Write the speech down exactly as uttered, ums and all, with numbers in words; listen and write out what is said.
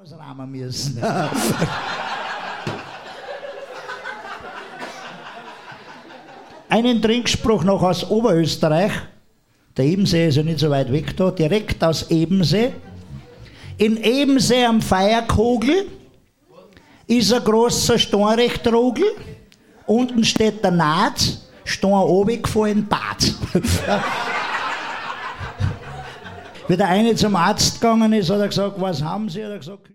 ausrahmen müssen. Einen Trinkspruch noch aus Oberösterreich. Der Ebensee ist ja nicht so weit weg da, direkt aus Ebensee. In Ebensee am Feierkogel ist ein großer Steinrechtrogel. Unten steht der Naht, Stein runtergefallen, Bad. Wie der eine zum Arzt gegangen ist, hat er gesagt, was haben Sie? Hat er gesagt,